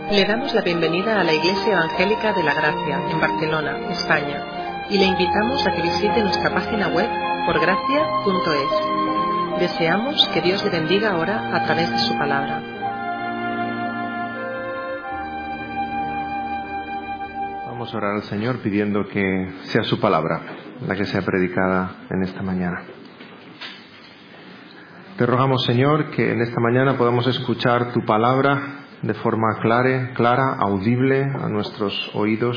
Le damos la bienvenida a la Iglesia Evangélica de la Gracia, en Barcelona, España, y le invitamos a que visite nuestra página web porgracia.es. Deseamos que Dios le bendiga ahora a través de su palabra. Vamos a orar al Señor pidiendo que sea su palabra la que sea predicada en esta mañana. Te rogamos, Señor, que en esta mañana podamos escuchar tu palabra de forma clara, audible a nuestros oídos.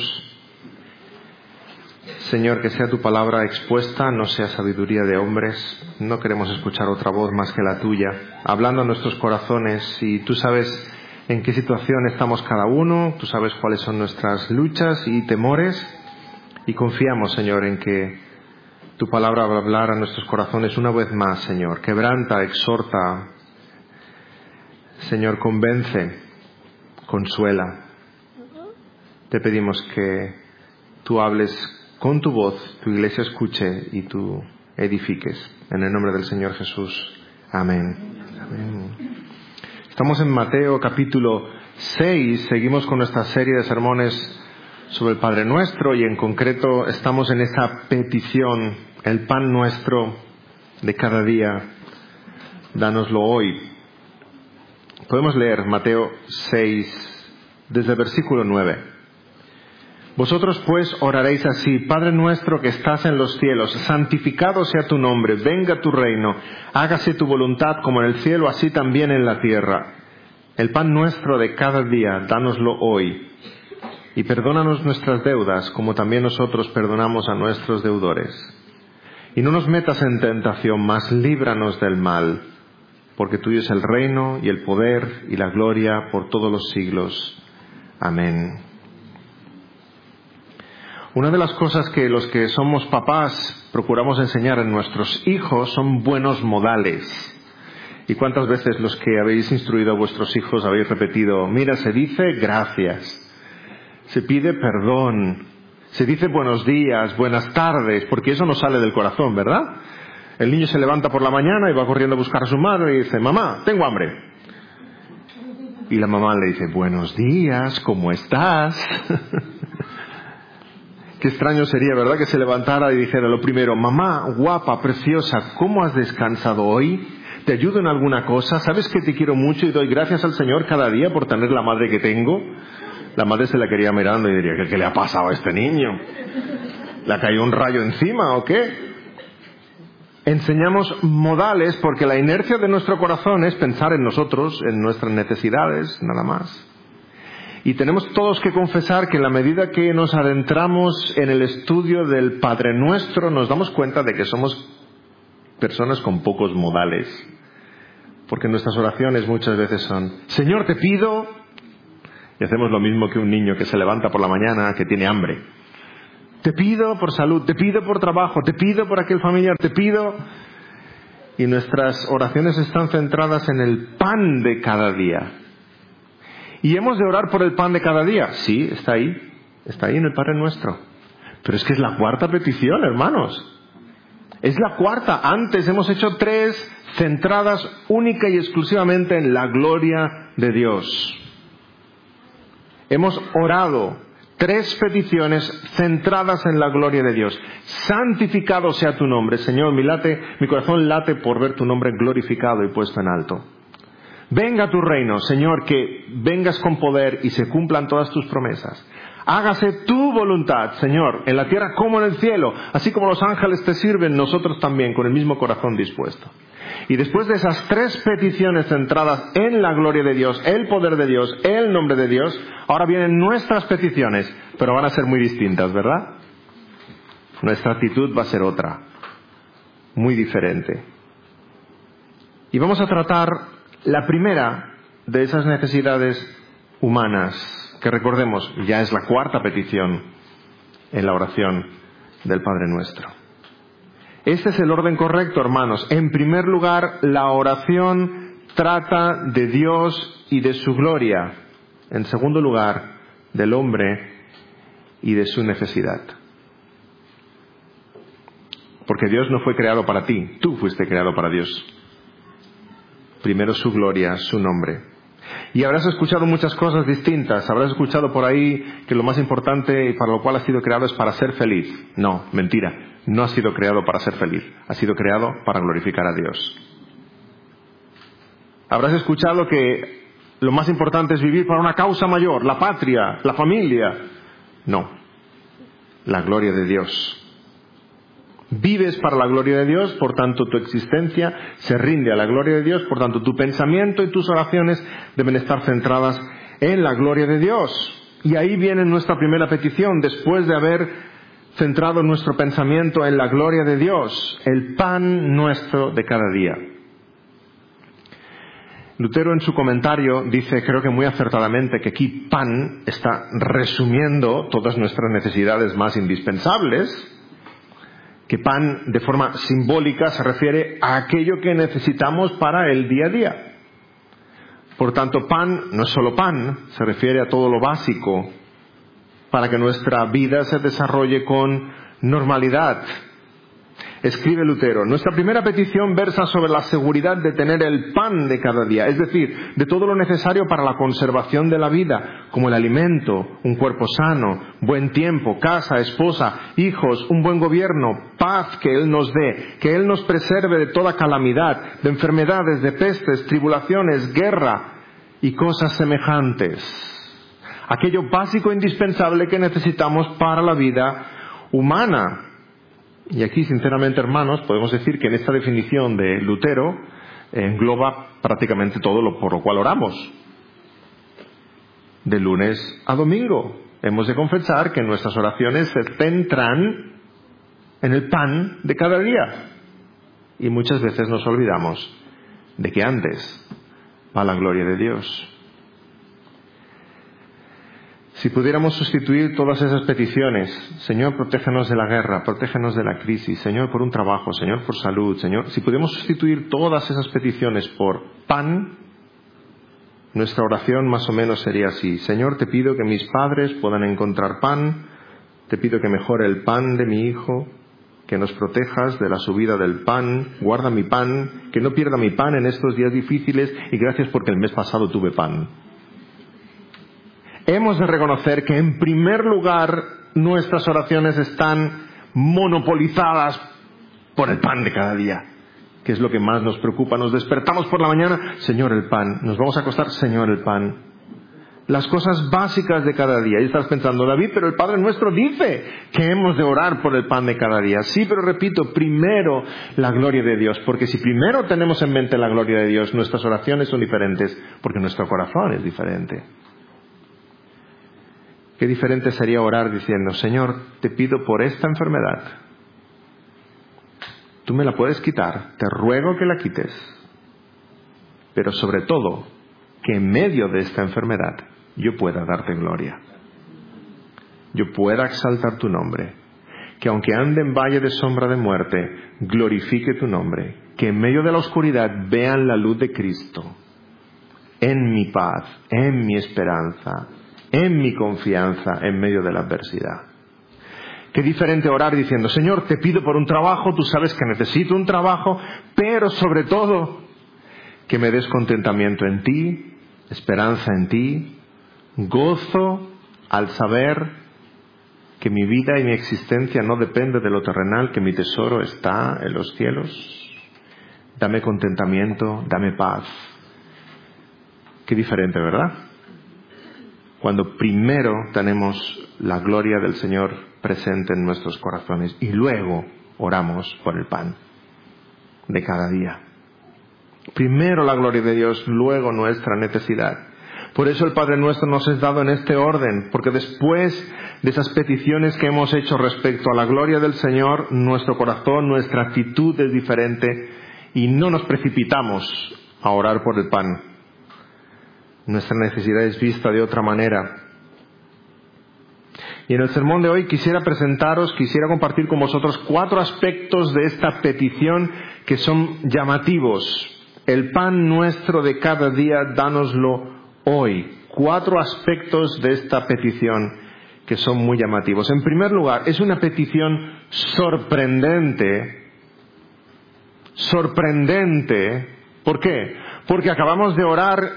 Señor, que sea tu palabra expuesta, no sea sabiduría de hombres. No queremos escuchar otra voz más que la tuya, hablando a nuestros corazones. Y tú sabes en qué situación estamos cada uno, tú sabes cuáles son nuestras luchas y temores. Y confiamos, Señor, en que tu palabra va a hablar a nuestros corazones una vez más, Señor. Quebranta, exhorta, Señor, convence, consuela. Te pedimos que tú hables con tu voz, tu iglesia escuche y tú edifiques. En el nombre del Señor Jesús. Amén. Amén. Estamos en Mateo capítulo 6. Seguimos con nuestra serie de sermones sobre el Padre Nuestro y en concreto estamos en esta petición, el pan nuestro de cada día, dánoslo hoy. Podemos leer Mateo 6 desde el versículo 9. Vosotros pues oraréis así: Padre nuestro que estás en los cielos, santificado sea tu nombre, venga tu reino, hágase tu voluntad como en el cielo, así también en la tierra. El pan nuestro de cada día, dánoslo hoy. Y perdónanos nuestras deudas, como también nosotros perdonamos a nuestros deudores. Y no nos metas en tentación, mas líbranos del mal, porque tuyo es el reino y el poder y la gloria por todos los siglos. Amén. Una de las cosas que los que somos papás procuramos enseñar a nuestros hijos son buenos modales. ¿Y cuántas veces los que habéis instruido a vuestros hijos habéis repetido: mira, se dice gracias, se pide perdón, se dice buenos días, buenas tardes, porque eso no sale del corazón, ¿verdad? El niño se levanta por la mañana y va corriendo a buscar a su madre y dice: mamá, tengo hambre. Y la mamá le dice: buenos días, ¿cómo estás? Qué extraño sería, ¿verdad?, que se levantara y dijera lo primero: mamá, guapa, preciosa, ¿cómo has descansado hoy? ¿Te ayudo en alguna cosa? ¿Sabes que te quiero mucho y doy gracias al Señor cada día por tener la madre que tengo? La madre se la quería mirando y diría: ¿qué le ha pasado a este niño? ¿Le ha caído un rayo encima o qué? Enseñamos modales porque la inercia de nuestro corazón es pensar en nosotros, en nuestras necesidades, nada más. Y tenemos todos que confesar que en la medida que nos adentramos en el estudio del Padre Nuestro, nos damos cuenta de que somos personas con pocos modales. Porque nuestras oraciones muchas veces son: Señor, te pido... Y hacemos lo mismo que un niño que se levanta por la mañana, que tiene hambre. Te pido por salud, te pido por trabajo, te pido por aquel familiar, te pido... Y nuestras oraciones están centradas en el pan de cada día. ¿Y hemos de orar por el pan de cada día? Sí, está ahí en el Padre Nuestro. Pero es que es la cuarta petición, hermanos. Es la cuarta. Antes hemos hecho 3 centradas única y exclusivamente en la gloria de Dios. Hemos orado 3 peticiones centradas en la gloria de Dios. Santificado sea tu nombre, Señor. Mi corazón late por ver tu nombre glorificado y puesto en alto. Venga tu reino, Señor, que vengas con poder y se cumplan todas tus promesas. Hágase tu voluntad, Señor, en la tierra como en el cielo. Así como los ángeles te sirven, nosotros también, con el mismo corazón dispuesto. Y después de esas 3 peticiones centradas en la gloria de Dios, el poder de Dios, el nombre de Dios, ahora vienen nuestras peticiones, pero van a ser muy distintas, ¿verdad? Nuestra actitud va a ser otra, muy diferente. Y vamos a tratar la primera de esas necesidades humanas, que recordemos, ya es la cuarta petición en la oración del Padre Nuestro. Este es el orden correcto, hermanos. En primer lugar, la oración trata de Dios y de su gloria. En segundo lugar, del hombre y de su necesidad. Porque Dios no fue creado para ti, tú fuiste creado para Dios. Primero su gloria, su nombre. Y habrás escuchado muchas cosas distintas. Habrás escuchado por ahí que lo más importante y para lo cual has sido creado es para ser feliz. No, mentira. No has sido creado para ser feliz. Has sido creado para glorificar a Dios. Habrás escuchado que lo más importante es vivir para una causa mayor, la patria, la familia. No, la gloria de Dios. Vives para la gloria de Dios, por tanto tu existencia se rinde a la gloria de Dios, por tanto tu pensamiento y tus oraciones deben estar centradas en la gloria de Dios. Y ahí viene nuestra primera petición, después de haber centrado nuestro pensamiento en la gloria de Dios, el pan nuestro de cada día. Lutero en su comentario dice, creo que muy acertadamente, que aquí pan está resumiendo todas nuestras necesidades más indispensables, que pan de forma simbólica se refiere a aquello que necesitamos para el día a día. Por tanto, pan no es solo pan, se refiere a todo lo básico para que nuestra vida se desarrolle con normalidad. Escribe Lutero, nuestra primera petición versa sobre la seguridad de tener el pan de cada día, es decir, de todo lo necesario para la conservación de la vida, como el alimento, un cuerpo sano, buen tiempo, casa, esposa, hijos, un buen gobierno, paz que Él nos dé, que Él nos preserve de toda calamidad, de enfermedades, de pestes, tribulaciones, guerra y cosas semejantes. Aquello básico e indispensable que necesitamos para la vida humana. Y aquí, sinceramente, hermanos, podemos decir que en esta definición de Lutero engloba prácticamente todo lo por lo cual oramos. De lunes a domingo. Hemos de confesar que nuestras oraciones se centran en el pan de cada día. Y muchas veces nos olvidamos de que antes va la gloria de Dios. Si pudiéramos sustituir todas esas peticiones, Señor, protégenos de la guerra, protégenos de la crisis, Señor, por un trabajo, Señor, por salud, Señor, si pudiéramos sustituir todas esas peticiones por pan, nuestra oración más o menos sería así. Señor, te pido que mis padres puedan encontrar pan, te pido que mejore el pan de mi hijo, que nos protejas de la subida del pan, guarda mi pan, que no pierda mi pan en estos días difíciles y gracias porque el mes pasado tuve pan. Hemos de reconocer que en primer lugar nuestras oraciones están monopolizadas por el pan de cada día, que es lo que más nos preocupa. Nos despertamos por la mañana, Señor, el pan. Nos vamos a acostar, Señor, el pan. Las cosas básicas de cada día. Y estás pensando, David, pero el Padre nuestro dice que hemos de orar por el pan de cada día. Sí, pero repito, primero la gloria de Dios, porque si primero tenemos en mente la gloria de Dios, nuestras oraciones son diferentes, porque nuestro corazón es diferente. Qué diferente sería orar diciendo, Señor, te pido por esta enfermedad. Tú me la puedes quitar, te ruego que la quites. Pero sobre todo, que en medio de esta enfermedad yo pueda darte gloria. Yo pueda exaltar tu nombre. Que aunque ande en valle de sombra de muerte, glorifique tu nombre. Que en medio de la oscuridad vean la luz de Cristo. En mi paz, en mi esperanza, en mi confianza en medio de la adversidad. Qué diferente orar diciendo, Señor, te pido por un trabajo, tú sabes que necesito un trabajo, pero sobre todo, que me des contentamiento en ti, esperanza en ti, gozo al saber que mi vida y mi existencia no depende de lo terrenal, que mi tesoro está en los cielos. Dame contentamiento, dame paz. Qué diferente, ¿verdad? Cuando primero tenemos la gloria del Señor presente en nuestros corazones y luego oramos por el pan de cada día. Primero la gloria de Dios, luego nuestra necesidad. Por eso el Padre Nuestro nos es dado en este orden, porque después de esas peticiones que hemos hecho respecto a la gloria del Señor, nuestro corazón, nuestra actitud es diferente y no nos precipitamos a orar por el pan. Nuestra necesidad es vista de otra manera. Y en el sermón de hoy quisiera compartir con vosotros 4 aspectos de esta petición que son llamativos. El pan nuestro de cada día, dánoslo hoy. 4 aspectos de esta petición que son muy llamativos. En primer lugar, es una petición sorprendente. Sorprendente. ¿Por qué? Porque acabamos de orar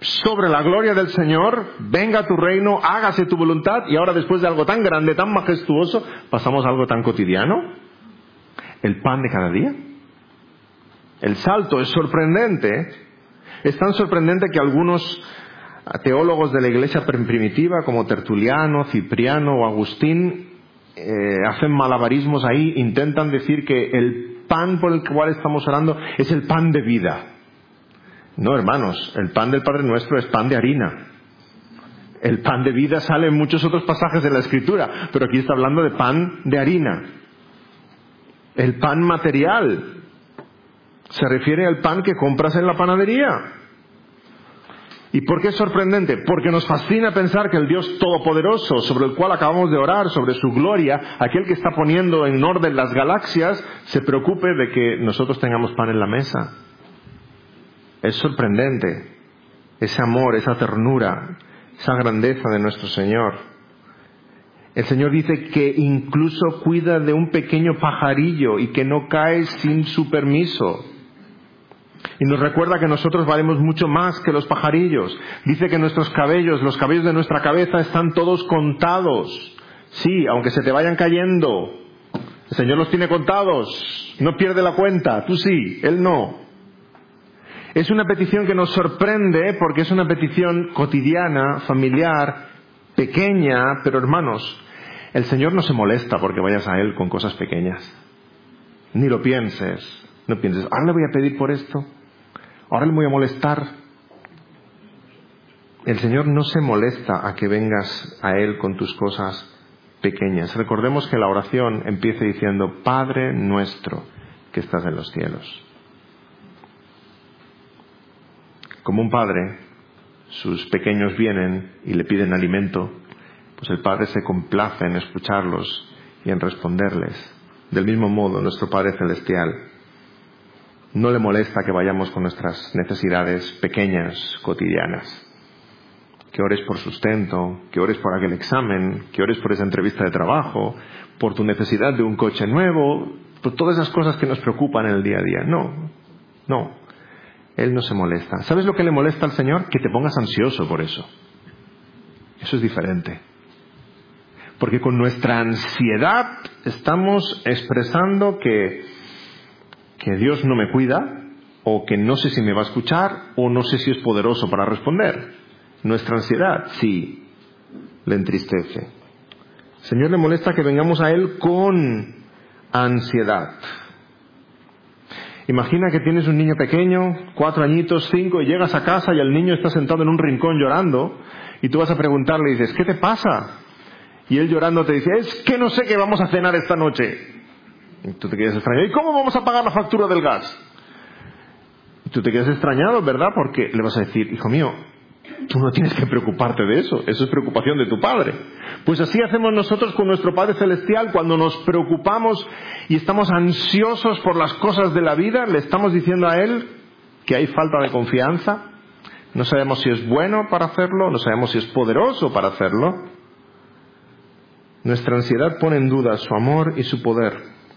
sobre la gloria del Señor, venga tu reino, hágase tu voluntad, y ahora después de algo tan grande, tan majestuoso, pasamos a algo tan cotidiano. El pan de cada día. El salto es sorprendente. Es tan sorprendente que algunos teólogos de la iglesia primitiva, como Tertuliano, Cipriano o Agustín, hacen malabarismos ahí, intentan decir que el pan por el cual estamos orando es el pan de vida. No, hermanos, el pan del Padre Nuestro es pan de harina. El pan de vida sale en muchos otros pasajes de la Escritura, pero aquí está hablando de pan de harina. El pan material se refiere al pan que compras en la panadería. ¿Y por qué es sorprendente? Porque nos fascina pensar que el Dios Todopoderoso, sobre el cual acabamos de orar, sobre su gloria, aquel que está poniendo en orden las galaxias, se preocupe de que nosotros tengamos pan en la mesa. Es sorprendente ese amor, esa ternura, esa grandeza de nuestro Señor. El Señor dice que incluso cuida de un pequeño pajarillo y que no cae sin su permiso. Y nos recuerda que nosotros valemos mucho más que los pajarillos. Dice que nuestros cabellos, los cabellos de nuestra cabeza están todos contados. Sí, aunque se te vayan cayendo. El Señor los tiene contados. No pierde la cuenta. Tú sí, Él no. Es una petición que nos sorprende porque es una petición cotidiana, familiar, pequeña, pero hermanos, el Señor no se molesta porque vayas a Él con cosas pequeñas. Ni lo pienses. No pienses, ahora le voy a pedir por esto, ahora le voy a molestar. El Señor no se molesta a que vengas a Él con tus cosas pequeñas. Recordemos que la oración empieza diciendo, Padre nuestro que estás en los cielos. Como un padre, sus pequeños vienen y le piden alimento, pues el Padre se complace en escucharlos y en responderles. Del mismo modo, nuestro Padre Celestial no le molesta que vayamos con nuestras necesidades pequeñas, cotidianas. Que ores por sustento, que ores por aquel examen, que ores por esa entrevista de trabajo, por tu necesidad de un coche nuevo, por todas esas cosas que nos preocupan en el día a día. No. Él no se molesta. ¿Sabes lo que le molesta al Señor? Que te pongas ansioso por eso. Eso es diferente. Porque con nuestra ansiedad estamos expresando que Dios no me cuida, o que no sé si me va a escuchar, o no sé si es poderoso para responder. Nuestra ansiedad, sí, le entristece. El Señor le molesta que vengamos a Él con ansiedad. Imagina que tienes un niño pequeño, 4 añitos, 5, y llegas a casa y el niño está sentado en un rincón llorando, y tú vas a preguntarle y dices, ¿qué te pasa? Y él llorando te dice, es que no sé qué vamos a cenar esta noche. Y tú te quedas extrañado, ¿y cómo vamos a pagar la factura del gas? Y tú te quedas extrañado, ¿verdad? Porque le vas a decir, hijo mío, tú no tienes que preocuparte de eso es preocupación de tu Padre. Pues así hacemos nosotros con nuestro Padre Celestial. Cuando nos preocupamos y estamos ansiosos por las cosas de la vida, le estamos diciendo a Él que hay falta de confianza. No sabemos si es bueno para hacerlo, no sabemos si es poderoso para hacerlo. Nuestra ansiedad pone en duda su amor y su poder.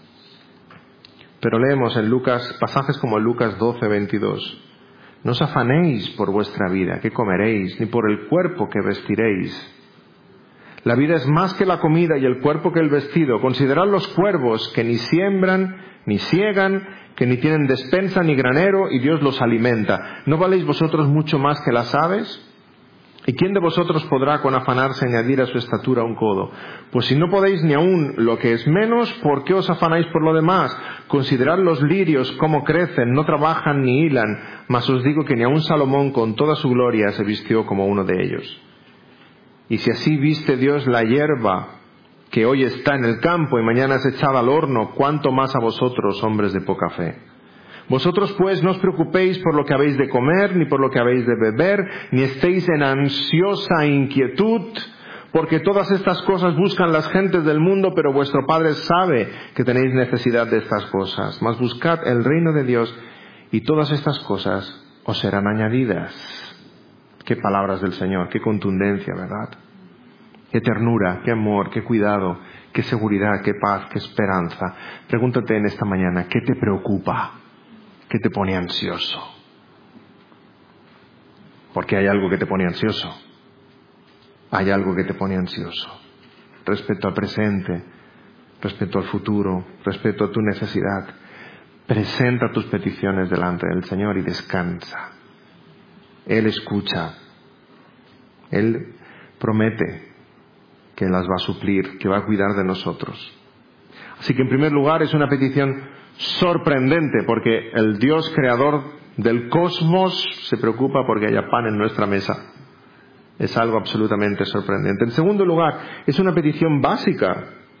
Pero leemos en Lucas, pasajes como en Lucas 12:22. No os afanéis por vuestra vida, qué comeréis, ni por el cuerpo que vestiréis. La vida es más que la comida y el cuerpo que el vestido. Considerad los cuervos que ni siembran, ni siegan, que ni tienen despensa ni granero, y Dios los alimenta. ¿No valéis vosotros mucho más que las aves? ¿Y quién de vosotros podrá con afanarse añadir a su estatura un codo? Pues si no podéis ni aun lo que es menos, ¿por qué os afanáis por lo demás? Considerad los lirios cómo crecen, no trabajan ni hilan, mas os digo que ni aun Salomón con toda su gloria se vistió como uno de ellos. Y si así viste Dios la hierba que hoy está en el campo y mañana es echada al horno, ¿cuánto más a vosotros, hombres de poca fe? Vosotros pues no os preocupéis por lo que habéis de comer, ni por lo que habéis de beber, ni estéis en ansiosa inquietud, porque todas estas cosas buscan las gentes del mundo, pero vuestro Padre sabe que tenéis necesidad de estas cosas. Mas buscad el reino de Dios, y todas estas cosas os serán añadidas. Qué palabras del Señor, qué contundencia, ¿verdad? Qué ternura, qué amor, qué cuidado, qué seguridad, qué paz, qué esperanza. Pregúntate en esta mañana, ¿qué te preocupa? ¿Qué te pone ansioso? Porque hay algo que te pone ansioso. Hay algo que te pone ansioso. Respecto al presente, respecto al futuro, respecto a tu necesidad. Presenta tus peticiones delante del Señor y descansa. Él escucha. Él promete que las va a suplir, que va a cuidar de nosotros. Así que en primer lugar es una petición sorprendente, porque el Dios creador del cosmos se preocupa porque haya pan en nuestra mesa. Es algo absolutamente sorprendente. En segundo lugar, es una petición básica.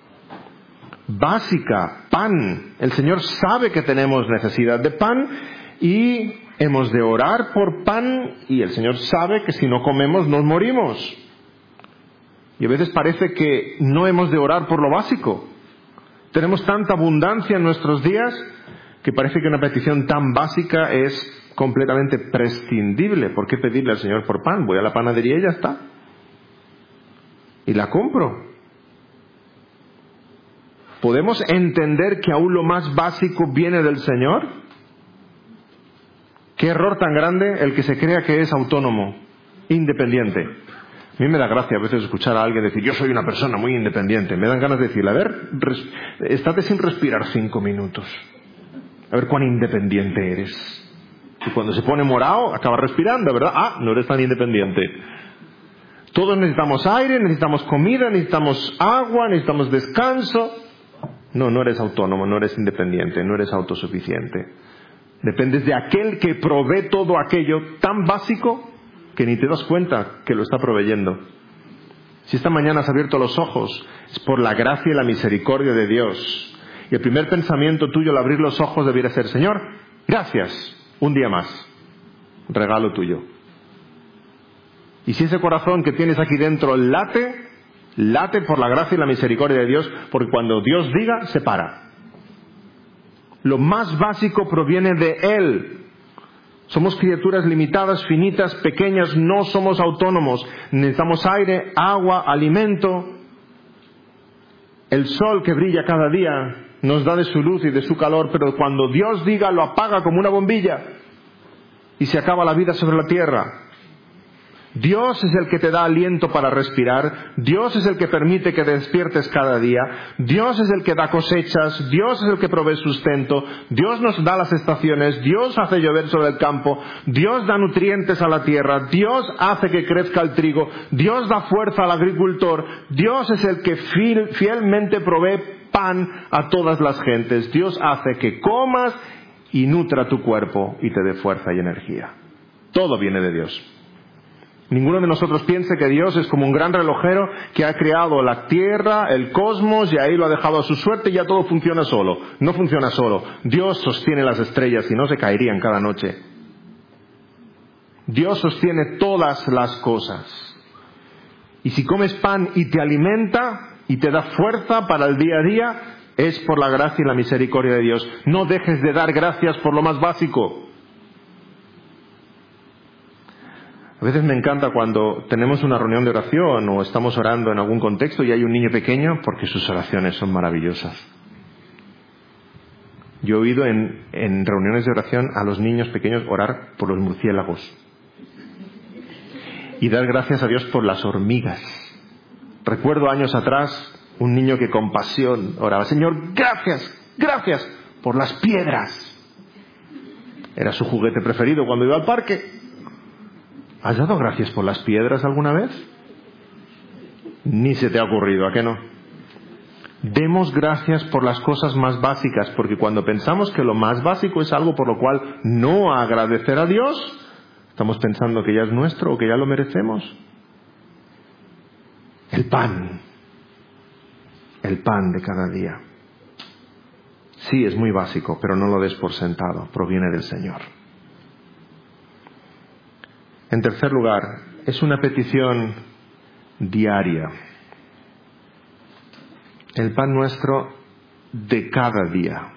Básica, pan. El Señor sabe que tenemos necesidad de pan y hemos de orar por pan, y el Señor sabe que si no comemos nos morimos. Y a veces parece que no hemos de orar por lo básico. Tenemos tanta abundancia en nuestros días que parece que una petición tan básica es completamente prescindible. ¿Por qué pedirle al Señor por pan? Voy a la panadería y ya está. Y la compro. ¿Podemos entender que aún lo más básico viene del Señor? Qué error tan grande el que se crea que es autónomo, independiente. A mí me da gracia a veces escuchar a alguien decir, yo soy una persona muy independiente. Me dan ganas de decirle, a ver, estate sin respirar 5 minutos. A ver cuán independiente eres. Y cuando se pone morado, acaba respirando, ¿verdad? Ah, no eres tan independiente. Todos necesitamos aire, necesitamos comida, necesitamos agua, necesitamos descanso. No, no eres autónomo, no eres independiente, no eres autosuficiente. Dependes de aquel que provee todo aquello tan básico que ni te das cuenta que lo está proveyendo. Si esta mañana has abierto los ojos, es por la gracia y la misericordia de Dios. Y el primer pensamiento tuyo al abrir los ojos debiera ser, Señor, gracias, un día más, regalo tuyo. Y si ese corazón que tienes aquí dentro late por la gracia y la misericordia de Dios, porque cuando Dios diga, se para. Lo más básico proviene de Él. Somos criaturas limitadas, finitas, pequeñas, no somos autónomos. Necesitamos aire, agua, alimento. El sol que brilla cada día nos da de su luz y de su calor, pero cuando Dios diga, lo apaga como una bombilla y se acaba la vida sobre la tierra. Dios es el que te da aliento para respirar. Dios es el que permite que despiertes cada día. Dios es el que da cosechas. Dios es el que provee sustento. Dios nos da las estaciones. Dios hace llover sobre el campo. Dios da nutrientes a la tierra. Dios hace que crezca el trigo. Dios da fuerza al agricultor. Dios es el que fielmente provee pan a todas las gentes. Dios hace que comas y nutra tu cuerpo y te dé fuerza y energía. Todo viene de Dios. Ninguno de nosotros piense que Dios es como un gran relojero que ha creado la tierra, el cosmos, y ahí lo ha dejado a su suerte y ya todo funciona solo. No funciona solo. Dios sostiene las estrellas y no se caerían cada noche. Dios sostiene todas las cosas. Y si comes pan y te alimenta y te da fuerza para el día a día, es por la gracia y la misericordia de Dios. No dejes de dar gracias por lo más básico. A veces me encanta cuando tenemos una reunión de oración o estamos orando en algún contexto y hay un niño pequeño, porque sus oraciones son maravillosas. Yo he oído en reuniones de oración a los niños pequeños orar por los murciélagos y dar gracias a Dios por las hormigas. Recuerdo años atrás un niño que con pasión oraba, Señor, gracias por las piedras. Era su juguete preferido cuando iba al parque. ¿Has dado gracias por las piedras alguna vez? Ni se te ha ocurrido, ¿a qué no? Demos gracias por las cosas más básicas, porque cuando pensamos que lo más básico es algo por lo cual no agradecer a Dios, estamos pensando que ya es nuestro o que ya lo merecemos. El pan de cada día. Sí, es muy básico, pero no lo des por sentado, proviene del Señor. En tercer lugar, es una petición diaria. El pan nuestro de cada día.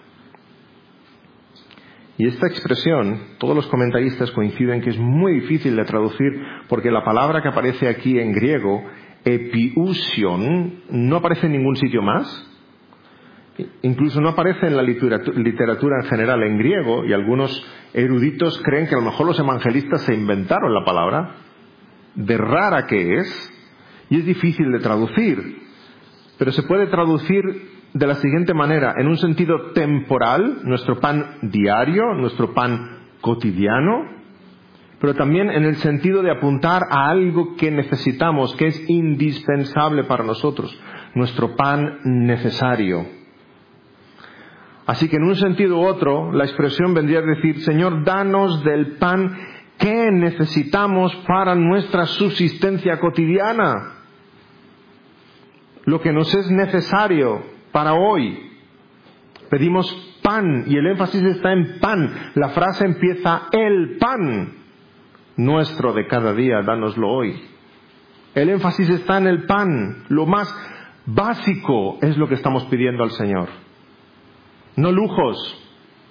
Y esta expresión, todos los comentaristas coinciden que es muy difícil de traducir, porque la palabra que aparece aquí en griego, epiousion, no aparece en ningún sitio más. Incluso no aparece en la literatura en general en griego, y algunos eruditos creen que a lo mejor los evangelistas se inventaron la palabra, de rara que es, y es difícil de traducir. Pero se puede traducir de la siguiente manera: en un sentido temporal, nuestro pan diario, nuestro pan cotidiano, pero también en el sentido de apuntar a algo que necesitamos, que es indispensable para nosotros, nuestro pan necesario. Así que en un sentido u otro, la expresión vendría a decir: Señor, danos del pan que necesitamos para nuestra subsistencia cotidiana, lo que nos es necesario para hoy. Pedimos pan, y el énfasis está en pan. La frase empieza: el pan nuestro de cada día, dánoslo hoy. El énfasis está en el pan. Lo más básico es lo que estamos pidiendo al Señor, no lujos.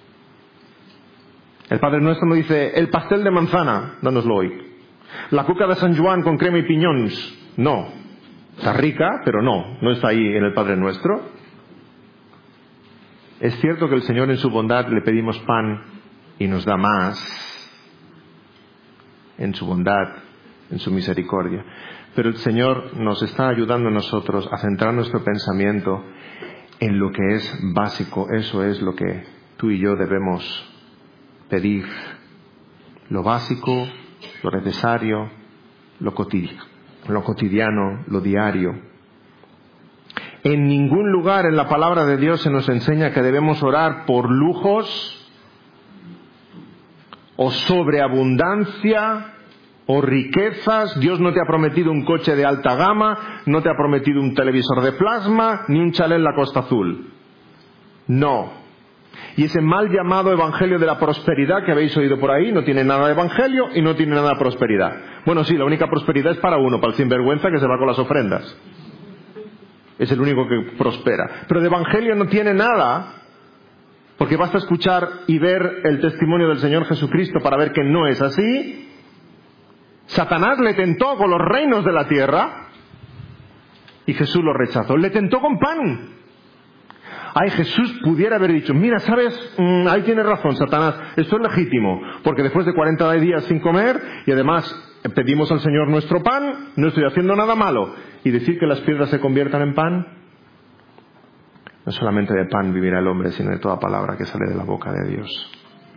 El Padre Nuestro no dice: el pastel de manzana, dánoslo hoy. La cuca de San Juan con crema y piñones. No. Está rica, pero no está ahí en el Padre Nuestro. Es cierto que el Señor en su bondad le pedimos pan y nos da más, en su bondad, en su misericordia. Pero el Señor nos está ayudando a nosotros a centrar nuestro pensamiento en lo que es básico. Eso es lo que tú y yo debemos pedir: lo básico, lo necesario, lo cotidiano, lo diario. En ningún lugar en la palabra de Dios se nos enseña que debemos orar por lujos o sobreabundancia o riquezas. Dios no te ha prometido un coche de alta gama, no te ha prometido un televisor de plasma, ni un chalet en la Costa Azul. No. Y ese mal llamado evangelio de la prosperidad que habéis oído por ahí no tiene nada de evangelio y no tiene nada de prosperidad. Bueno, sí, la única prosperidad es para uno, para el sinvergüenza que se va con las ofrendas. Es el único que prospera. Pero de evangelio no tiene nada, porque basta escuchar y ver el testimonio del Señor Jesucristo para ver que no es así. Satanás le tentó con los reinos de la tierra y Jesús lo rechazó. Le tentó con pan. Ay, Jesús pudiera haber dicho: mira, ¿sabes? Ahí tienes razón, Satanás, esto es legítimo, porque después de 40 días sin comer, y además pedimos al Señor nuestro pan, no estoy haciendo nada malo. Y decir que las piedras se conviertan en pan. No solamente de pan vivirá el hombre, sino de toda palabra que sale de la boca de Dios.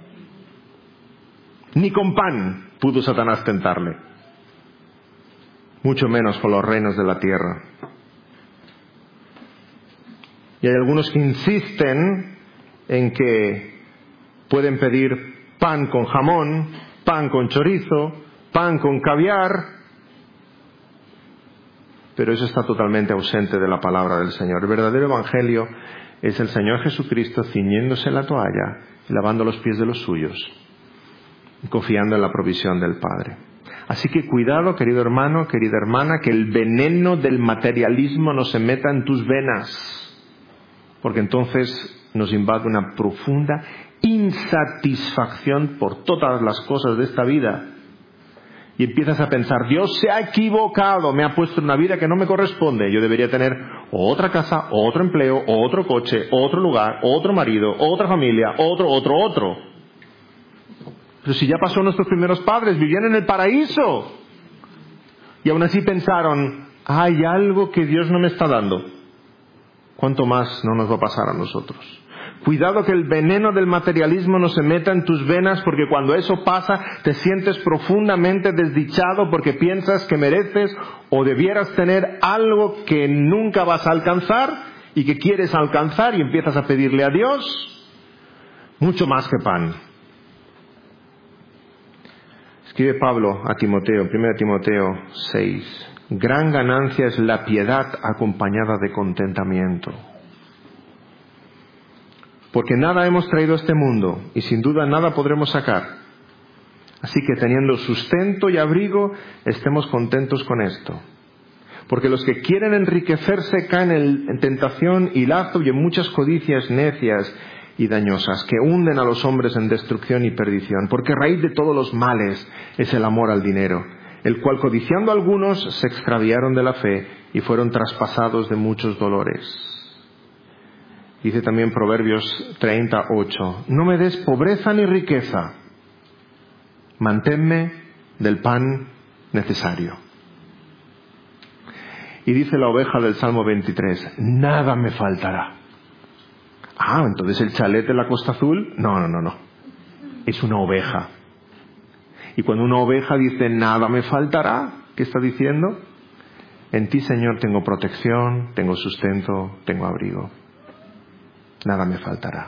Ni con pan pudo Satanás tentarle, mucho menos con los reinos de la tierra. Y hay algunos que insisten en que pueden pedir pan con jamón, pan con chorizo, pan con caviar, pero eso está totalmente ausente de la palabra del Señor. El verdadero evangelio es el Señor Jesucristo ciñéndose la toalla y lavando los pies de los suyos, confiando en la provisión del Padre. Así que cuidado, querido hermano, querida hermana, que el veneno del materialismo no se meta en tus venas, porque entonces nos invade una profunda insatisfacción por todas las cosas de esta vida. Y empiezas a pensar: Dios se ha equivocado, me ha puesto en una vida que no me corresponde. Yo debería tener otra casa, otro empleo, otro coche, otro lugar, otro marido, otra familia, otro. Pero si ya pasó, nuestros primeros padres vivían en el paraíso. Y aún así pensaron: hay algo que Dios no me está dando. ¿Cuánto más no nos va a pasar a nosotros? Cuidado que el veneno del materialismo no se meta en tus venas, porque cuando eso pasa te sientes profundamente desdichado porque piensas que mereces o debieras tener algo que nunca vas a alcanzar y que quieres alcanzar, y empiezas a pedirle a Dios mucho más que pan. Escribe Pablo a Timoteo, 1 Timoteo 6. Gran ganancia es la piedad acompañada de contentamiento. Porque nada hemos traído a este mundo y sin duda nada podremos sacar. Así que teniendo sustento y abrigo, estemos contentos con esto. Porque los que quieren enriquecerse caen en tentación y lazo y en muchas codicias necias y dañosas que hunden a los hombres en destrucción y perdición. Porque raíz de todos los males es el amor al dinero, el cual codiciando algunos se extraviaron de la fe y fueron traspasados de muchos dolores. Dice también Proverbios 30:8, no me des pobreza ni riqueza, manténme del pan necesario. Y dice la oveja del Salmo 23, nada me faltará. Ah, entonces el chalet de la Costa Azul, no. Es una oveja. Y cuando una oveja dice, nada me faltará, ¿qué está diciendo? En ti, Señor, tengo protección, tengo sustento, tengo abrigo. Nada me faltará.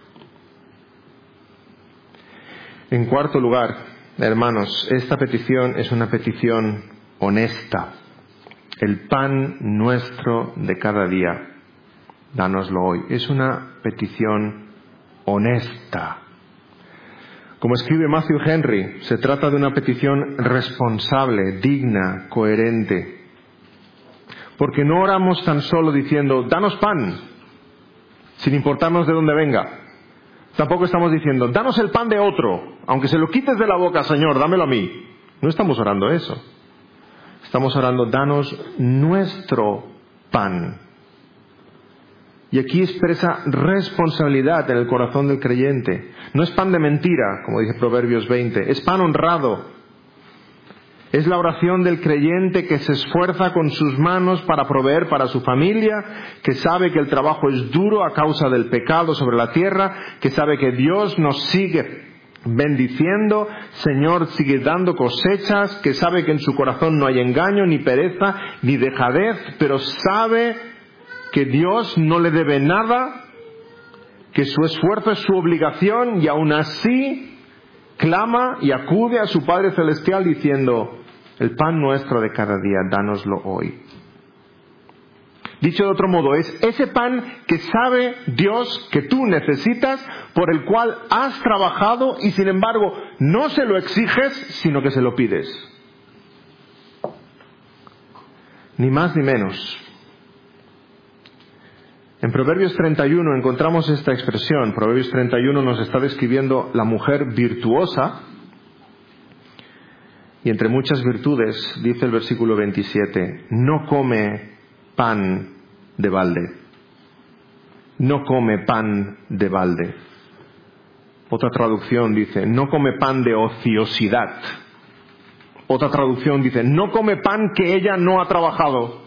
En cuarto lugar, hermanos, esta petición es una petición honesta. El pan nuestro de cada día, dánoslo hoy. Es una petición honesta. Como escribe Matthew Henry, se trata de una petición responsable, digna, coherente. Porque no oramos tan solo diciendo, danos pan, sin importarnos de dónde venga. Tampoco estamos diciendo, danos el pan de otro, aunque se lo quites de la boca, Señor, dámelo a mí. No estamos orando eso. Estamos orando, danos nuestro pan. Y aquí expresa responsabilidad en el corazón del creyente. No es pan de mentira, como dice Proverbios 20, es pan honrado. Es la oración del creyente que se esfuerza con sus manos para proveer para su familia, que sabe que el trabajo es duro a causa del pecado sobre la tierra, que sabe que Dios nos sigue bendiciendo, Señor sigue dando cosechas, que sabe que en su corazón no hay engaño, ni pereza, ni dejadez, pero sabe que Dios no le debe nada, que su esfuerzo es su obligación y aún así clama y acude a su Padre Celestial diciendo, el pan nuestro de cada día, dánoslo hoy. Dicho de otro modo, es ese pan que sabe Dios que tú necesitas, por el cual has trabajado y sin embargo no se lo exiges, sino que se lo pides. Ni más ni menos. En Proverbios 31 encontramos esta expresión. Proverbios 31 nos está describiendo la mujer virtuosa. Y entre muchas virtudes, dice el versículo 27, no come pan de balde. No come pan de balde. Otra traducción dice, no come pan de ociosidad. Otra traducción dice, no come pan que ella no ha trabajado.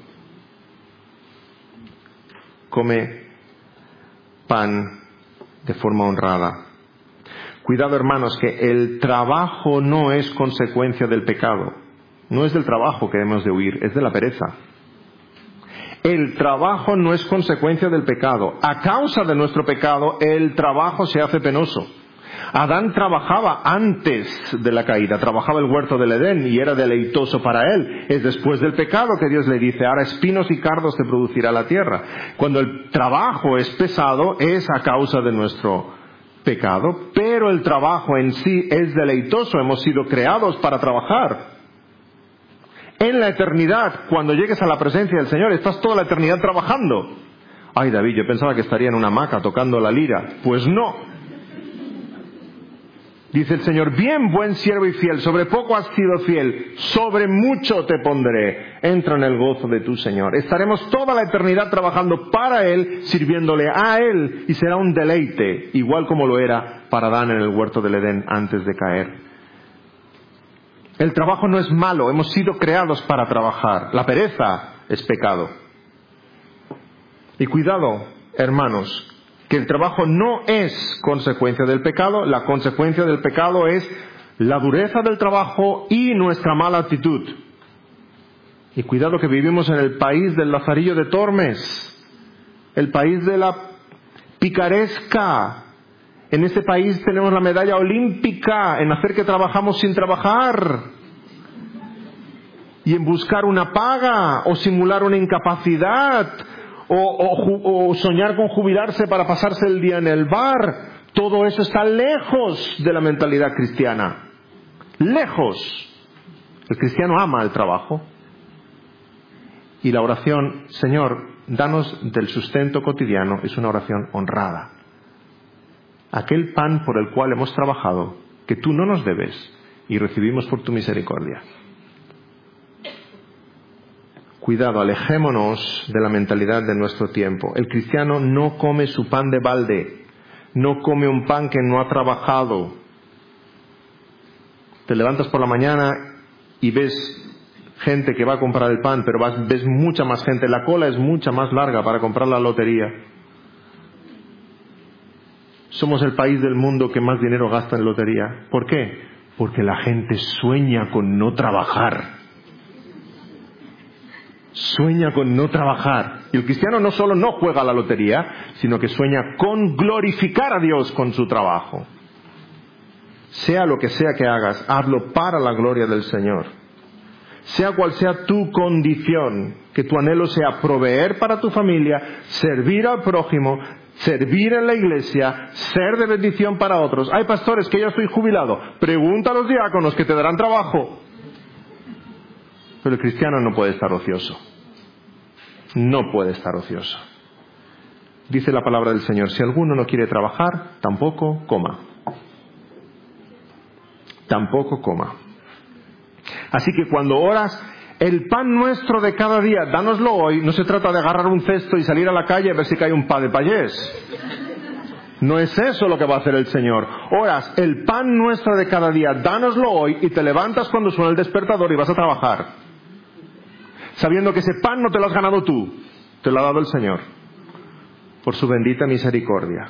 Come pan de forma honrada. Cuidado, hermanos, que el trabajo no es consecuencia del pecado. No es del trabajo que debemos de huir, es de la pereza. El trabajo no es consecuencia del pecado. A causa de nuestro pecado, el trabajo se hace penoso. Adán trabajaba antes de la caída, trabajaba el huerto del Edén y era deleitoso para él. Es después del pecado que Dios le dice, ahora espinos y cardos te producirá la tierra. Cuando el trabajo es pesado, es a causa de nuestro pecado, pero el trabajo en sí es deleitoso, hemos sido creados para trabajar. En la eternidad, cuando llegues a la presencia del Señor, estás toda la eternidad trabajando. Ay, David, yo pensaba que estaría en una hamaca tocando la lira. Pues no. Dice el Señor, bien, buen siervo y fiel, sobre poco has sido fiel, sobre mucho te pondré. Entra en el gozo de tu Señor. Estaremos toda la eternidad trabajando para Él, sirviéndole a Él, y será un deleite, igual como lo era para Adán en el huerto del Edén antes de caer. El trabajo no es malo, hemos sido creados para trabajar. La pereza es pecado. Y cuidado, hermanos, que el trabajo no es consecuencia del pecado, la consecuencia del pecado es la dureza del trabajo y nuestra mala actitud. Y cuidado que vivimos en el país del Lazarillo de Tormes, el país de la picaresca. En este país tenemos la medalla olímpica en hacer que trabajamos sin trabajar y en buscar una paga o simular una incapacidad o soñar con jubilarse para pasarse el día en el bar. Todo eso está lejos de la mentalidad cristiana. Lejos. El cristiano ama el trabajo. Y la oración, Señor, danos del sustento cotidiano, es una oración honrada. Aquel pan por el cual hemos trabajado, que tú no nos debes y recibimos por tu misericordia. Cuidado, alejémonos de la mentalidad de nuestro tiempo. El cristiano no come su pan de balde, no come un pan que no ha trabajado. Te levantas por la mañana y ves gente que va a comprar el pan, pero ves mucha más gente. La cola es mucha más larga para comprar la lotería. Somos el país del mundo que más dinero gasta en lotería. ¿Por qué? Porque la gente sueña con no trabajar. Sueña con no trabajar. Y el cristiano no solo no juega a la lotería, sino que sueña con glorificar a Dios con su trabajo. Sea lo que sea que hagas, hazlo para la gloria del Señor. Sea cual sea tu condición, que tu anhelo sea proveer para tu familia, servir al prójimo, servir en la iglesia, ser de bendición para otros. Hay pastores que ya estoy jubilado. Pregunta a los diáconos que te darán trabajo. Pero el cristiano no puede estar ocioso. No puede estar ocioso. Dice la palabra del Señor, si alguno no quiere trabajar, tampoco coma. Tampoco coma. Así que cuando oras, el pan nuestro de cada día, dánoslo hoy, no se trata de agarrar un cesto y salir a la calle a ver si cae un pa de payés. No es eso lo que va a hacer el Señor. Oras, el pan nuestro de cada día, dánoslo hoy, y te levantas cuando suena el despertador y vas a trabajar. Sabiendo que ese pan no te lo has ganado tú, te lo ha dado el Señor, por su bendita misericordia.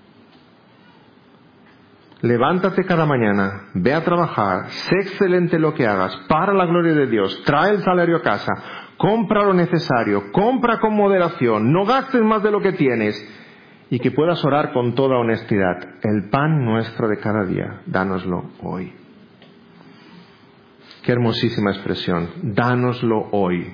Levántate cada mañana, ve a trabajar, sé excelente lo que hagas, para la gloria de Dios, trae el salario a casa, compra lo necesario, compra con moderación, no gastes más de lo que tienes, y que puedas orar con toda honestidad. El pan nuestro de cada día, dánoslo hoy. Qué hermosísima expresión, dánoslo hoy.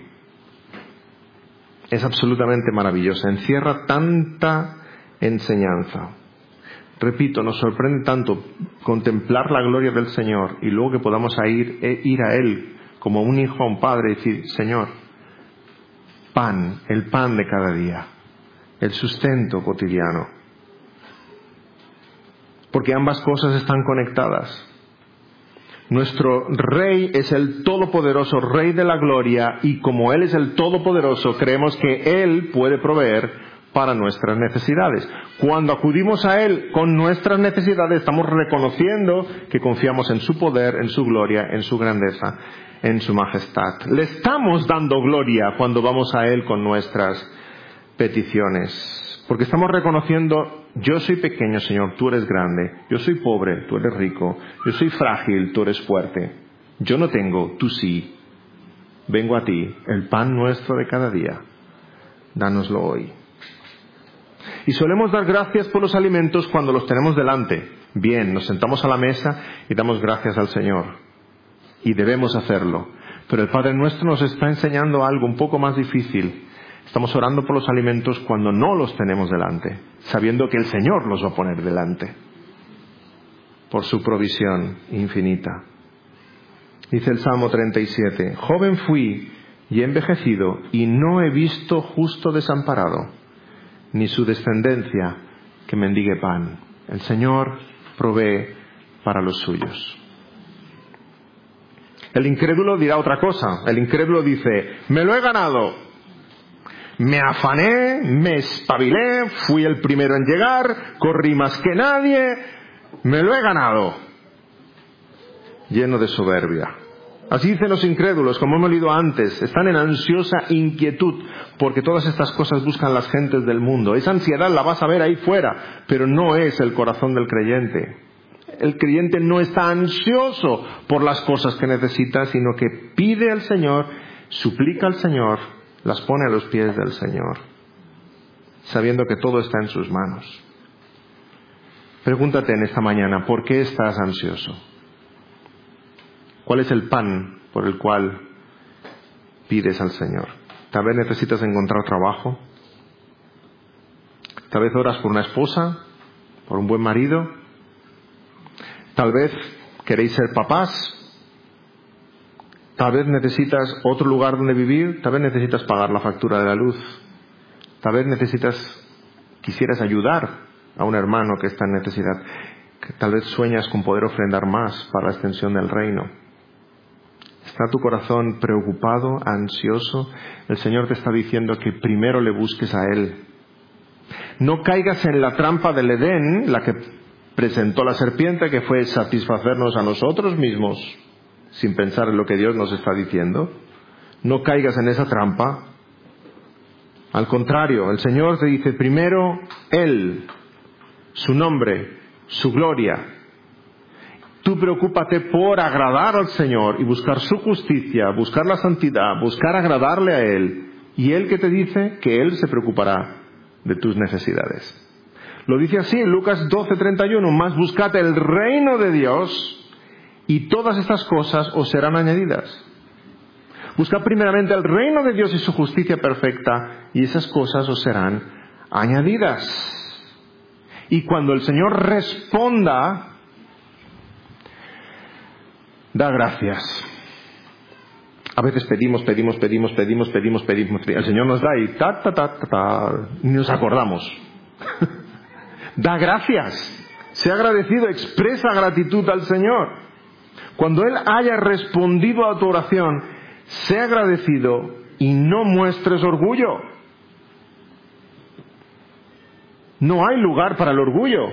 Es absolutamente maravillosa, encierra tanta enseñanza. Repito, nos sorprende tanto contemplar la gloria del Señor y luego que podamos ir a Él como un hijo a un padre y decir, Señor, pan, el pan de cada día, el sustento cotidiano. Porque ambas cosas están conectadas. Nuestro Rey es el Todopoderoso, Rey de la Gloria, y como Él es el Todopoderoso, creemos que Él puede proveer para nuestras necesidades. Cuando acudimos a Él con nuestras necesidades, estamos reconociendo que confiamos en su poder, en su gloria, en su grandeza, en su majestad. Le estamos dando gloria cuando vamos a Él con nuestras peticiones, porque estamos reconociendo, yo soy pequeño, Señor, tú eres grande, yo soy pobre, tú eres rico, yo soy frágil, tú eres fuerte, yo no tengo, tú sí, vengo a ti, el pan nuestro de cada día, dánoslo hoy. Y solemos dar gracias por los alimentos cuando los tenemos delante. Bien, nos sentamos a la mesa y damos gracias al Señor. Y debemos hacerlo. Pero el Padre Nuestro nos está enseñando algo un poco más difícil. Estamos orando por los alimentos cuando no los tenemos delante, sabiendo que el Señor los va a poner delante, por su provisión infinita. Dice el Salmo 37, joven fui y he envejecido, y no he visto justo desamparado, ni su descendencia que mendigue pan. El Señor provee para los suyos. El incrédulo dirá otra cosa. El incrédulo dice, me lo he ganado. Me afané, me espabilé, fui el primero en llegar, corrí más que nadie, me lo he ganado. Lleno de soberbia. Así dicen los incrédulos, como hemos leído antes, están en ansiosa inquietud, porque todas estas cosas buscan las gentes del mundo. Esa ansiedad la vas a ver ahí fuera, pero no es el corazón del creyente. El creyente no está ansioso por las cosas que necesita, sino que pide al Señor, suplica al Señor, las pone a los pies del Señor, sabiendo que todo está en sus manos. Pregúntate en esta mañana, ¿por qué estás ansioso? ¿Cuál es el pan por el cual pides al Señor? Tal vez necesitas encontrar trabajo. Tal vez oras por una esposa, por un buen marido. Tal vez queréis ser papás. Tal vez necesitas otro lugar donde vivir. Tal vez necesitas pagar la factura de la luz. Tal vez quisieras ayudar a un hermano que está en necesidad. Tal vez sueñas con poder ofrendar más para la extensión del reino. ¿Está tu corazón preocupado, ansioso? El Señor te está diciendo que primero le busques a Él. No caigas en la trampa del Edén, la que presentó la serpiente, que fue satisfacernos a nosotros mismos, sin pensar en lo que Dios nos está diciendo. No caigas en esa trampa. Al contrario, el Señor te dice primero Él, su nombre, su gloria. Tú preocúpate por agradar al Señor y buscar su justicia, buscar la santidad, buscar agradarle a Él. Y Él que te dice que Él se preocupará de tus necesidades. Lo dice así en Lucas 12:31, más buscad el reino de Dios y todas estas cosas os serán añadidas. Buscad primeramente el reino de Dios y su justicia perfecta y esas cosas os serán añadidas. Y cuando el Señor responda, da gracias. A veces pedimos. El Señor nos da y y nos acordamos. Da gracias. Sea agradecido, expresa gratitud al Señor. Cuando Él haya respondido a tu oración, sea agradecido y no muestres orgullo. No hay lugar para el orgullo.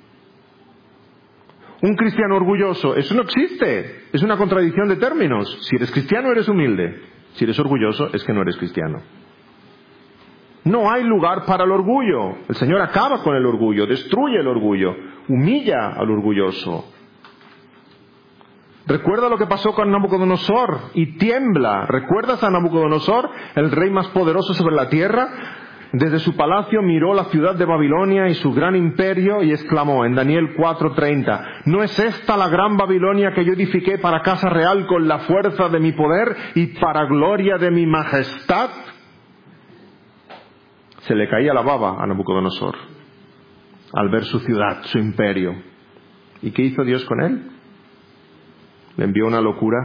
Un cristiano orgulloso, eso no existe. Es una contradicción de términos. Si eres cristiano, eres humilde. Si eres orgulloso, es que no eres cristiano. No hay lugar para el orgullo. El Señor acaba con el orgullo, destruye el orgullo, humilla al orgulloso. Recuerda lo que pasó con Nabucodonosor y tiembla. ¿Recuerdas a Nabucodonosor, el rey más poderoso sobre la tierra? Desde su palacio miró la ciudad de Babilonia y su gran imperio y exclamó en Daniel 4:30, ¿no es esta la gran Babilonia que yo edifiqué para casa real con la fuerza de mi poder y para gloria de mi majestad? Se le caía la baba a Nabucodonosor al ver su ciudad, su imperio. ¿Y qué hizo Dios con él? Le envió una locura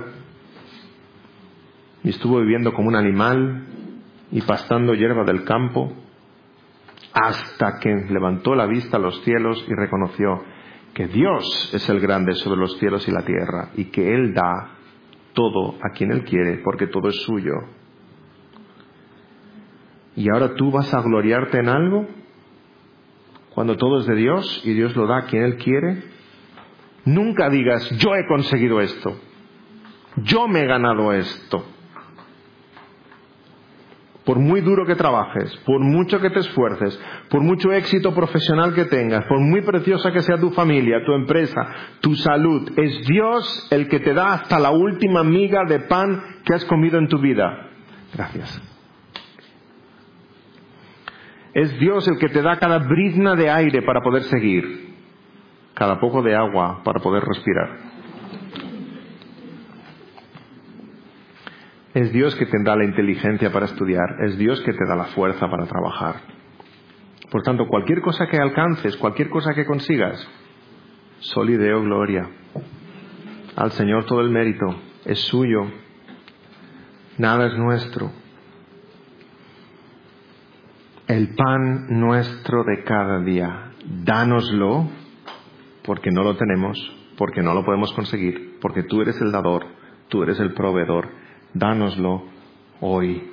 y estuvo viviendo como un animal y pastando hierba del campo, hasta que levantó la vista a los cielos y reconoció que Dios es el grande sobre los cielos y la tierra, y que Él da todo a quien Él quiere, porque todo es suyo. ¿Y ahora tú vas a gloriarte en algo? Cuando todo es de Dios y Dios lo da a quien Él quiere. Nunca digas, yo he conseguido esto, yo me he ganado esto. Por muy duro que trabajes, por mucho que te esfuerces, por mucho éxito profesional que tengas, por muy preciosa que sea tu familia, tu empresa, tu salud, es Dios el que te da hasta la última miga de pan que has comido en tu vida. Gracias. Es Dios el que te da cada brizna de aire para poder seguir, cada poco de agua para poder respirar. Es Dios que te da la inteligencia para estudiar. Es Dios que te da la fuerza para trabajar. Por tanto, cualquier cosa que alcances, cualquier cosa que consigas, soli Deo gloria. Al Señor todo el mérito. Es suyo. Nada es nuestro. El pan nuestro de cada día, dánoslo, porque no lo tenemos, porque no lo podemos conseguir, porque tú eres el dador, tú eres el proveedor. Dánoslo hoy.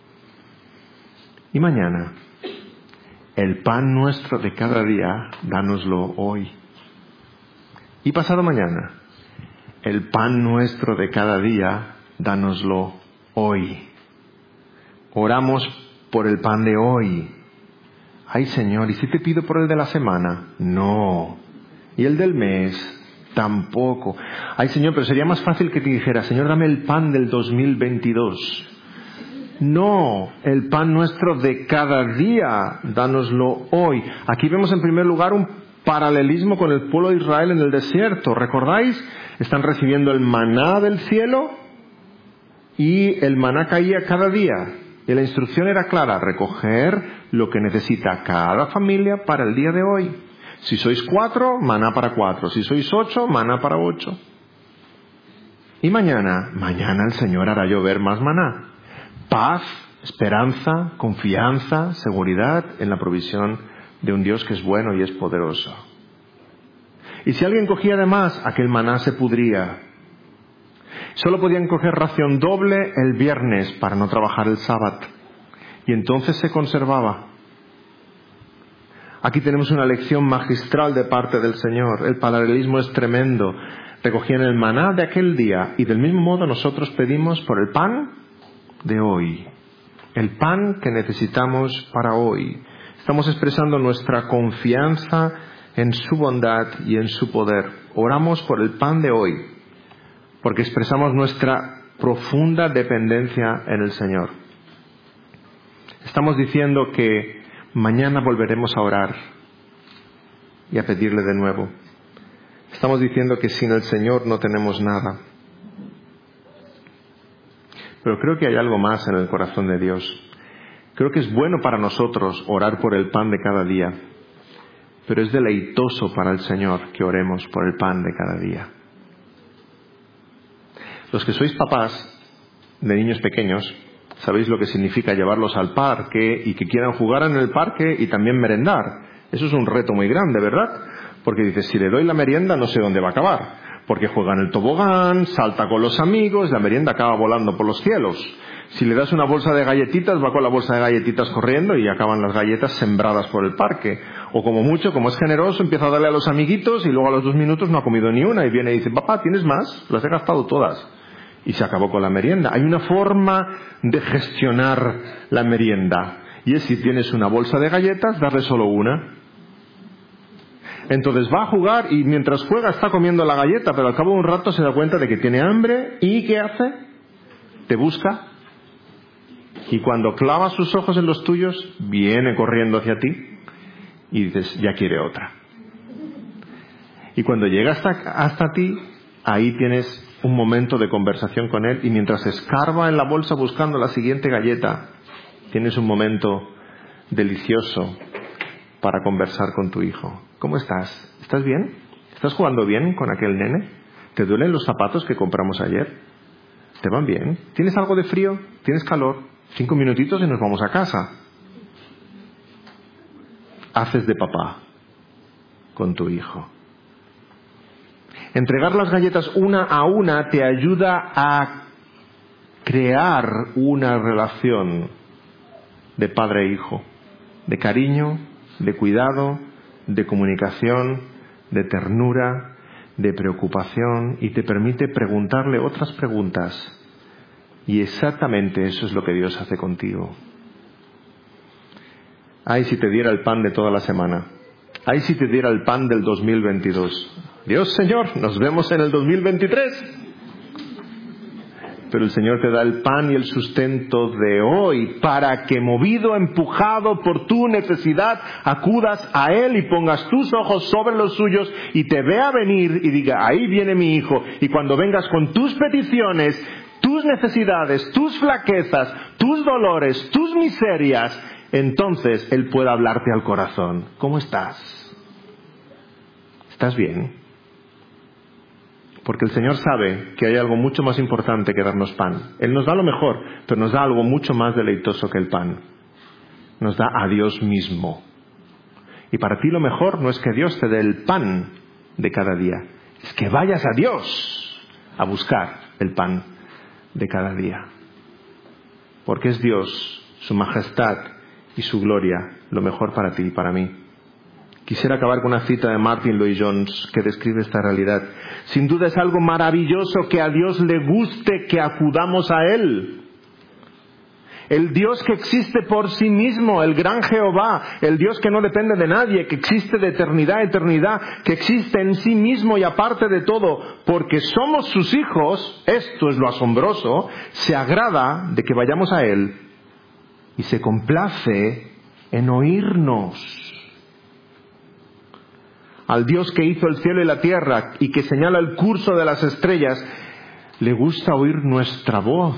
Y mañana, el pan nuestro de cada día, dánoslo hoy. Y pasado mañana, el pan nuestro de cada día, dánoslo hoy. Oramos por el pan de hoy. Ay, Señor, ¿y si te pido por el de la semana? No. ¿Y el del mes? Tampoco. Ay, Señor, pero sería más fácil que te dijera, Señor, dame el pan del 2022. No, el pan nuestro de cada día, dánoslo hoy. Aquí vemos en primer lugar un paralelismo con el pueblo de Israel en el desierto. ¿Recordáis? Están recibiendo el maná del cielo y el maná caía cada día. Y la instrucción era clara, recoger lo que necesita cada familia para el día de hoy. Si sois 4, maná para 4. Si sois 8, maná para 8. Y mañana el Señor hará llover más maná. Paz, esperanza, confianza, seguridad en la provisión de un Dios que es bueno y es poderoso. Y si alguien cogía de más, aquel maná se pudría. Solo podían coger ración doble el viernes para no trabajar el sábado. Y entonces se conservaba. Aquí tenemos una lección magistral de parte del Señor. El paralelismo es tremendo. Recogían el maná de aquel día y del mismo modo nosotros pedimos por el pan de hoy. El pan que necesitamos para hoy. Estamos expresando nuestra confianza en su bondad y en su poder. Oramos por el pan de hoy, porque expresamos nuestra profunda dependencia en el Señor. Estamos diciendo que mañana volveremos a orar y a pedirle de nuevo. Estamos diciendo que sin el Señor no tenemos nada. Pero creo que hay algo más en el corazón de Dios. Creo que es bueno para nosotros orar por el pan de cada día, pero es deleitoso para el Señor que oremos por el pan de cada día. Los que sois papás de niños pequeños, sabéis lo que significa llevarlos al parque y que quieran jugar en el parque y también merendar. Eso es un reto muy grande, ¿verdad? Porque dices, si le doy la merienda no sé dónde va a acabar. Porque juega en el tobogán, salta con los amigos, la merienda acaba volando por los cielos. Si le das una bolsa de galletitas, va con la bolsa de galletitas corriendo y acaban las galletas sembradas por el parque. O como mucho, como es generoso, empieza a darle a los amiguitos y luego a los 2 minutos no ha comido ni una y viene y dice, papá, ¿tienes más? Las he gastado todas. Y se acabó con la merienda. Hay una forma de gestionar la merienda. Y es si tienes una bolsa de galletas, darle solo una. Entonces va a jugar y mientras juega está comiendo la galleta, pero al cabo de un rato se da cuenta de que tiene hambre y ¿qué hace? Te busca. Y cuando clava sus ojos en los tuyos, viene corriendo hacia ti y dices, ya quiere otra. Y cuando llega hasta ti, ahí tienes un momento de conversación con él y mientras escarba en la bolsa buscando la siguiente galleta, tienes un momento delicioso para conversar con tu hijo. ¿Cómo estás? ¿Estás bien? ¿Estás jugando bien con aquel nene? ¿Te duelen los zapatos que compramos ayer? ¿Te van bien? ¿Tienes algo de frío? ¿Tienes calor? 5 minutitos y nos vamos a casa. Haces de papá con tu hijo. Entregar las galletas una a una te ayuda a crear una relación de padre e hijo, de cariño, de cuidado, de comunicación, de ternura, de preocupación y te permite preguntarle otras preguntas. Y exactamente eso es lo que Dios hace contigo. Ay, si te diera el pan de toda la semana. Ay, si te diera el pan del 2022. Dios, Señor, nos vemos en el 2023. Pero el Señor te da el pan y el sustento de hoy para que, movido, empujado por tu necesidad, acudas a Él y pongas tus ojos sobre los suyos y te vea venir y diga, ahí viene mi hijo. Y cuando vengas con tus peticiones, tus necesidades, tus flaquezas, tus dolores, tus miserias, entonces Él pueda hablarte al corazón. ¿Cómo estás? ¿Estás bien? Porque el Señor sabe que hay algo mucho más importante que darnos pan. Él nos da lo mejor, pero nos da algo mucho más deleitoso que el pan. Nos da a Dios mismo. Y para ti lo mejor no es que Dios te dé el pan de cada día, es que vayas a Dios a buscar el pan de cada día. Porque es Dios, su majestad y su gloria lo mejor para ti y para mí. Quisiera acabar con una cita de Martin Lloyd-Jones que describe esta realidad. Sin duda es algo maravilloso que a Dios le guste que acudamos a Él. El Dios que existe por sí mismo, el gran Jehová, el Dios que no depende de nadie, que existe de eternidad a eternidad, que existe en sí mismo y aparte de todo, porque somos sus hijos, esto es lo asombroso, se agrada de que vayamos a Él y se complace en oírnos. Al Dios que hizo el cielo y la tierra y que señala el curso de las estrellas, le gusta oír nuestra voz,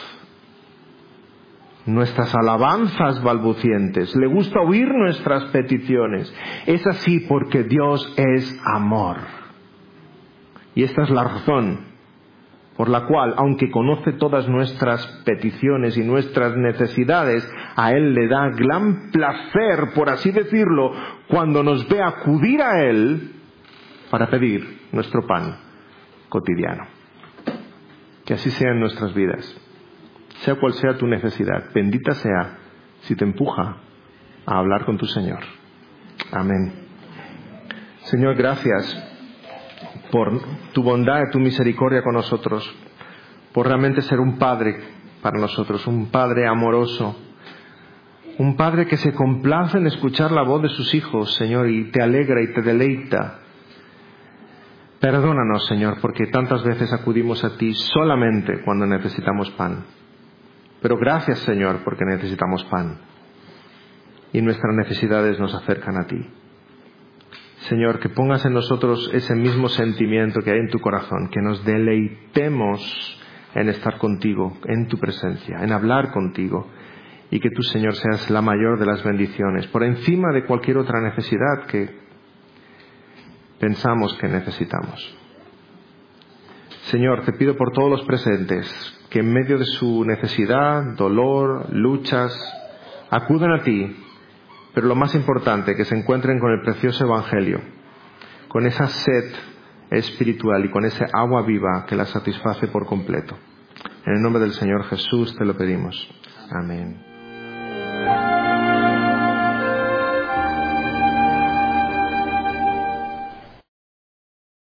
nuestras alabanzas balbucientes, le gusta oír nuestras peticiones. Es así porque Dios es amor. Y esta es la razón por la cual, aunque conoce todas nuestras peticiones y nuestras necesidades, a Él le da gran placer, por así decirlo, cuando nos ve acudir a Él para pedir nuestro pan cotidiano. Que así sea en nuestras vidas. Sea cual sea tu necesidad, bendita sea si te empuja a hablar con tu Señor. Amén. Señor, gracias por tu bondad y tu misericordia con nosotros, por realmente ser un Padre para nosotros, un Padre amoroso, un Padre que se complace en escuchar la voz de sus hijos, Señor, y te alegra y te deleita. Perdónanos, Señor, porque tantas veces acudimos a ti solamente cuando necesitamos pan. Pero gracias, Señor, porque necesitamos pan. Y nuestras necesidades nos acercan a ti. Señor, que pongas en nosotros ese mismo sentimiento que hay en tu corazón, que nos deleitemos en estar contigo, en tu presencia, en hablar contigo, y que tú, Señor, seas la mayor de las bendiciones, por encima de cualquier otra necesidad que pensamos que necesitamos. Señor, te pido por todos los presentes, que en medio de su necesidad, dolor, luchas, acudan a ti, pero lo más importante, que se encuentren con el precioso Evangelio, con esa sed espiritual y con ese agua viva que la satisface por completo. En el nombre del Señor Jesús te lo pedimos. Amén.